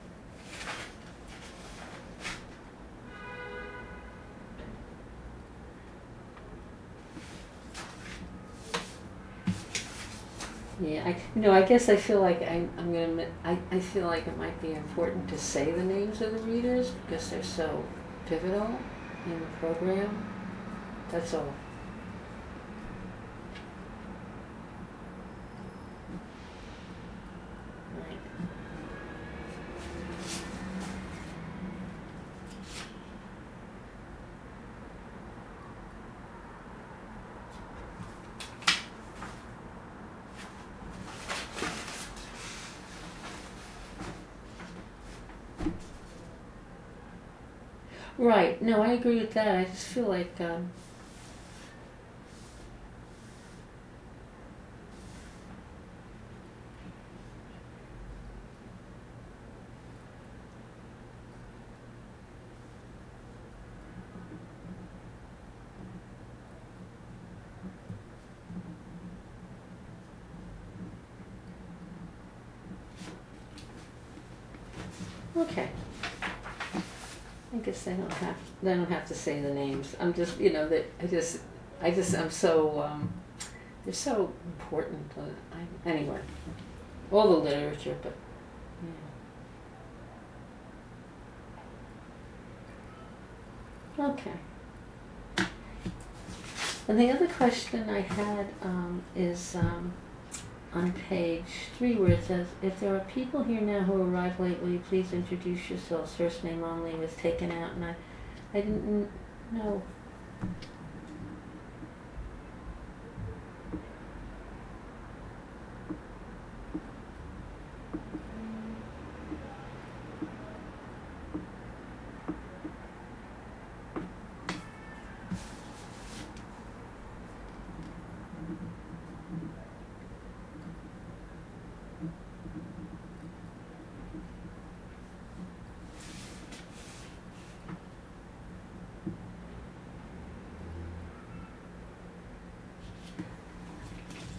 Yeah, I, you know, I guess I feel like I, I'm gonna, mi- I, I feel like it might be important to say the names of the readers because they're so pivotal in the program. That's all. Right. Right. No, I agree with that. I just feel like um, okay. I guess I don't have. I don't have to say the names. I'm just, you know, that I just, I just, I'm so. Um, they're so important. Uh, I, anyway, all the literature, but yeah. Okay. And the other question I had um, is um, on page three, where it says, "If there are people here now who arrived late, will you please introduce yourselves? First name only was taken out," and I, I didn't know.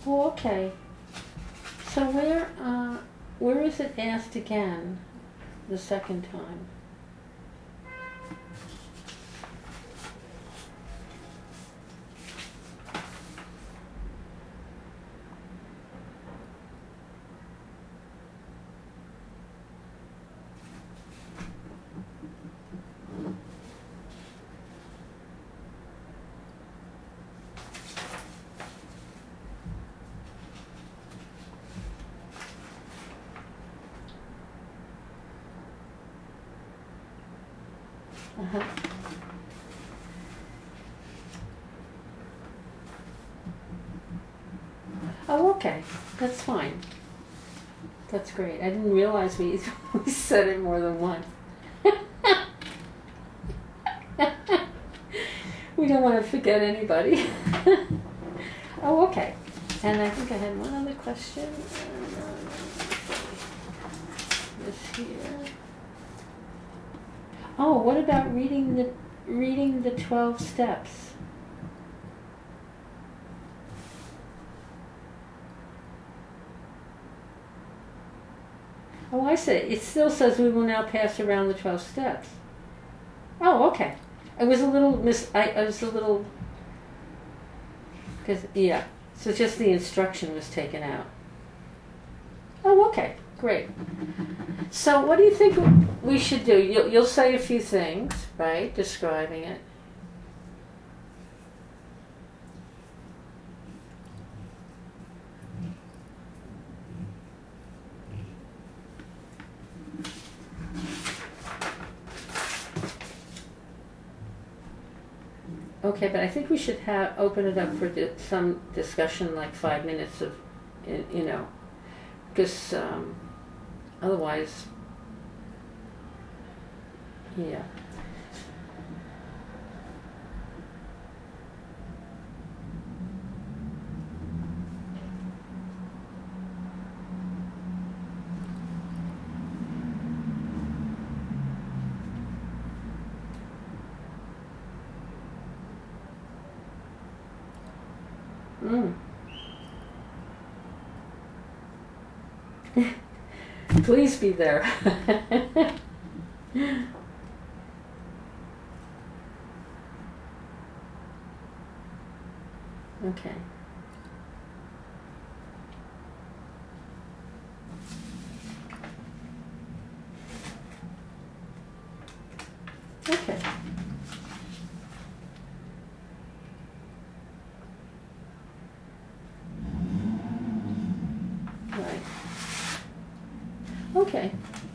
Oh, okay. So where, uh, where is it asked again the second time? Uh-huh. Oh, okay. That's fine. That's great. I didn't realize we, we said it more than once. We don't want to forget anybody. Oh, okay. And I think I had one other question. This here. Oh, what about reading the reading the twelve steps? Oh, I see. It still says we will now pass around the twelve steps. Oh, okay. I was a little mis. I, I was a little. Because yeah, so just the instruction was taken out. Oh, okay. Great. So what do you think we should do? You'll, you'll say a few things, right, describing it. Okay, but I think we should have open it up for di- some discussion, like five minutes of, you know, because um, otherwise, yeah. Mm. Please be there. Okay. Okay. Right. Okay.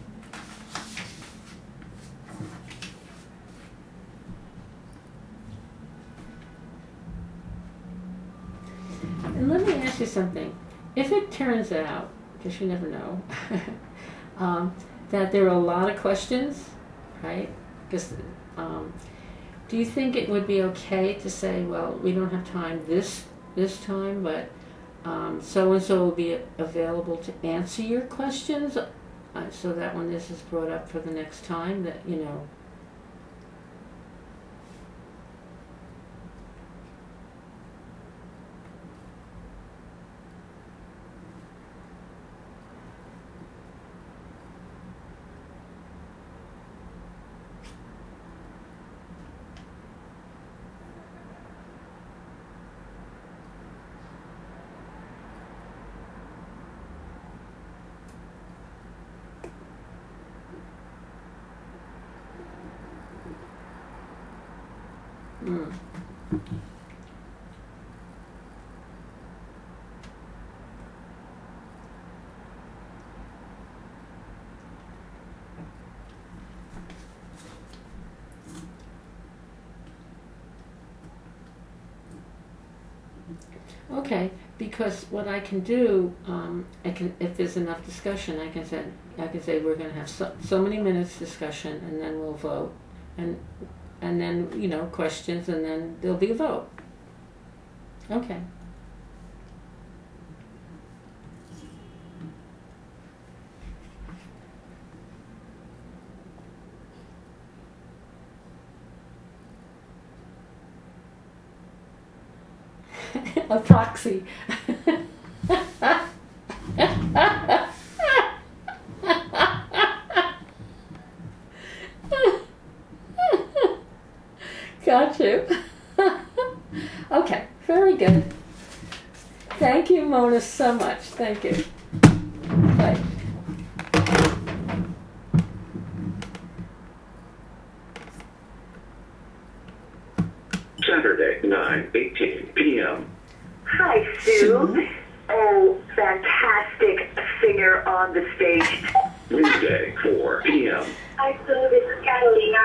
And let me ask you something. If it turns out, because you never know, um, that there are a lot of questions, right? Because, um, do you think it would be okay to say, well, we don't have time this this time, but um, so and so will be available to answer your questions, uh, so that when this is brought up for the next time, that you know. Mm. Okay, because what I can do, um, I can, if there's enough discussion, I can say, I can say we're going to have so, so many minutes discussion, and then we'll vote, and and then you know questions, and then there'll be a vote. Okay. A proxy. Got you. Okay, very good. Thank you, Mona, so much. Thank you. Bye. Saturday, nine eighteen p.m. Hi, Sue. Oh, fantastic singer on the stage. Wednesday, four p.m. Hi, Sue. This is Catalina.